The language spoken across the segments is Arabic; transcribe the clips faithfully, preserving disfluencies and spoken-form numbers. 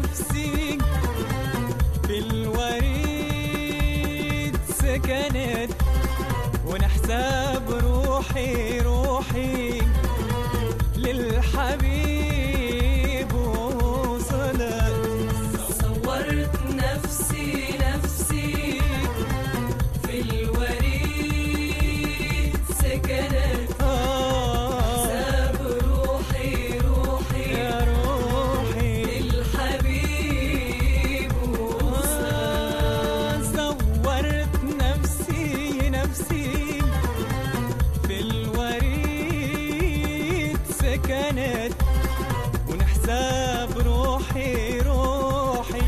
نفسي في الوريد سكنت، ونحسب روحي روحي للحبيب وصلت. صورت نفسي نفسي في الوريد سكنت، حساب روحي روحي يا روحي للحبيب وصلت. صورت نفسي نفسي في الوريد سكنت، ونحساب روحي روحي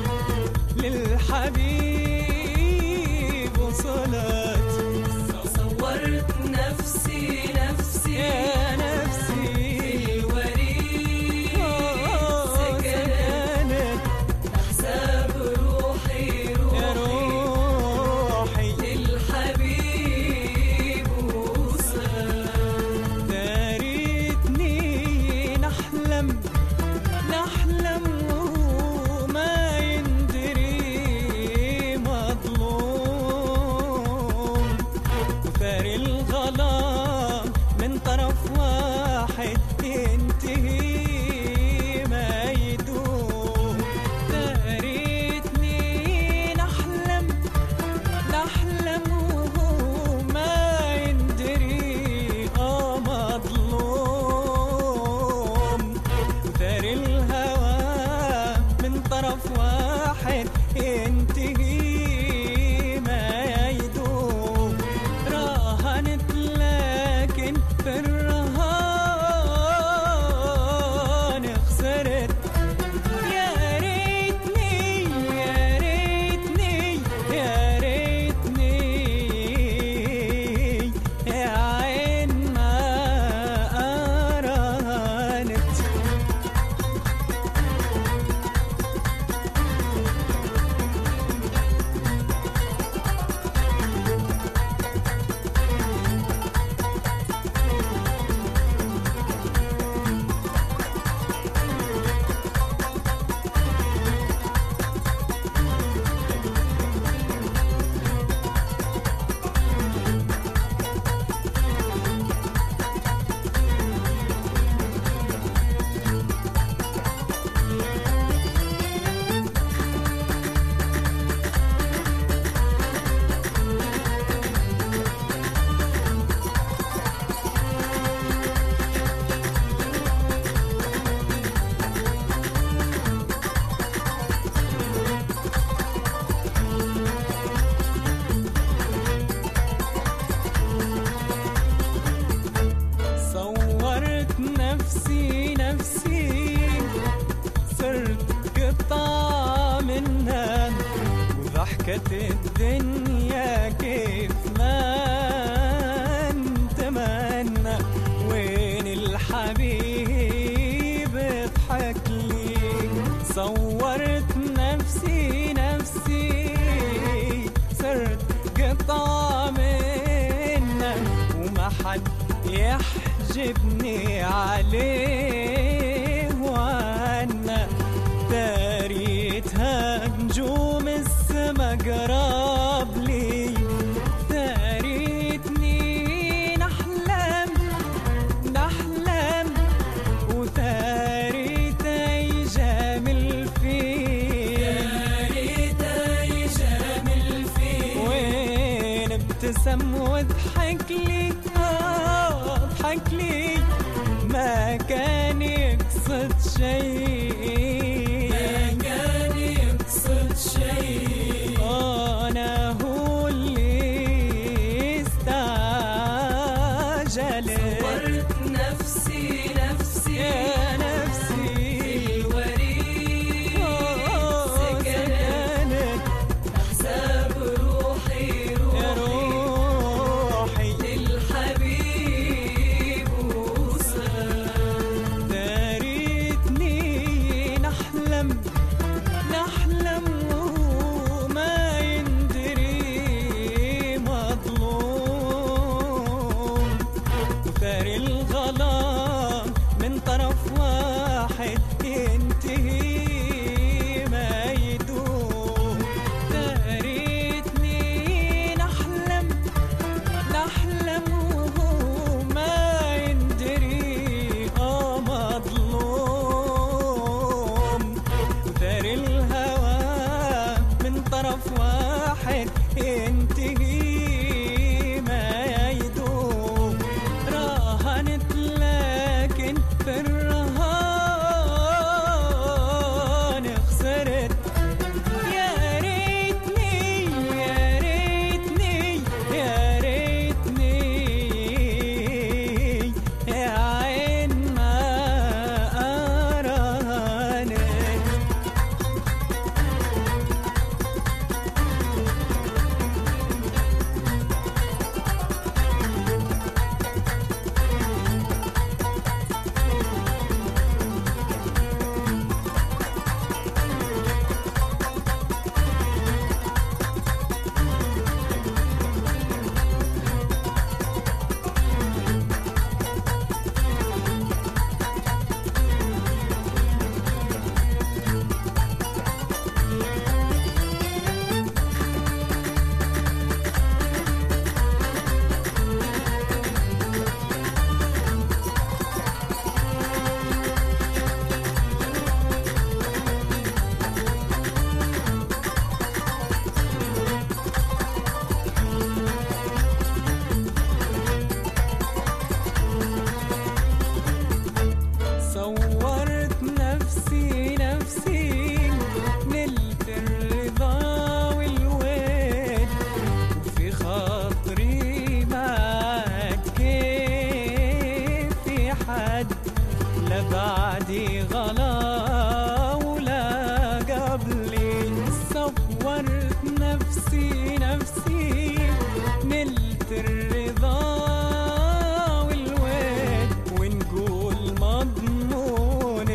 للحبيب وصلت. صورت نفسي نفسي يا نفسي في الوريد سكنت، حساب روحي يا روحي روحي للحبيب وصلت. داريتني نحلم نحلم وما يندري مظلوم، وثاري الغلا من طرف واحد ينتهي ما يدوم. داريتني نحلم نحلم وما يندري اه مظلوم، وثاري الهوى من طرف واحد ينتهي ما يدوم. راهنت لكن في الرهان خسرت. يا ريتني يا ريتني يا ريتني يا عين ما أرانت. صورت نفسي نفسي صرت قطعة منها، وضحكت الدنيا كيف ما نتمنى. وين الحبيب اضحك لي. صورت نفسي نفسي صرت قطعة منها، وما حد يحجبني عليه وعنا. داريتها نجوم السما قراب لي. داريتني نحلم نحلم وثاريتها يجامل فيه. داريتها يجامل فيه. وين ابتسم وضحك لي آه ضحك لي، ما كان يقصد شيء ما كان يقصد شيء. أنا هو اللي استعجل. صورت نفسي نفسي يا نفسي في الوريد سكنت، حساب روحي يا روحي روحي للحبيب وصلت. داريتني نحلم نحلم وما يندري مظلوم، وثاري الغلا من طرف واحد ينتهي نفسي نفسي نلت الرضا والواد ونقول مضمون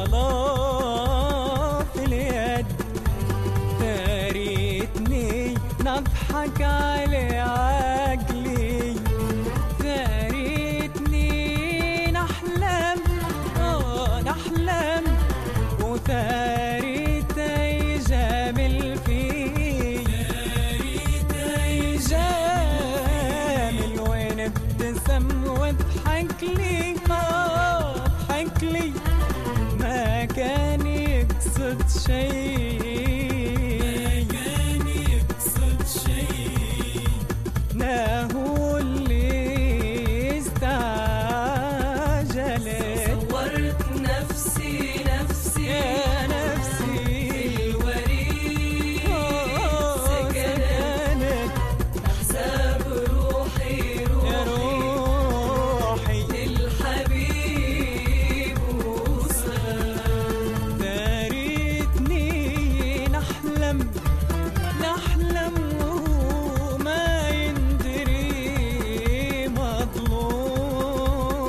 الغلا في اليد. تاريتني نضحك على عقلي، تاريتني نحلم آه نحلم وتاريتي جامل فيه، تاريتي جامل وين ابتسم واضحك لي آه اضحك لي ما كان يقصد شيء، ما كان يقصد شيء ناهو اللي استعجلت. صورت نفسي نفسي يا نفسي الوريد آه سكنت أحساب روحي يا روحي روحي للحبيب وصل. داريتني نحلم نحلم وما يندري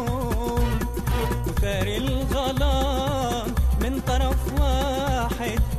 مظلوم، وثار الغلا من طرف واحد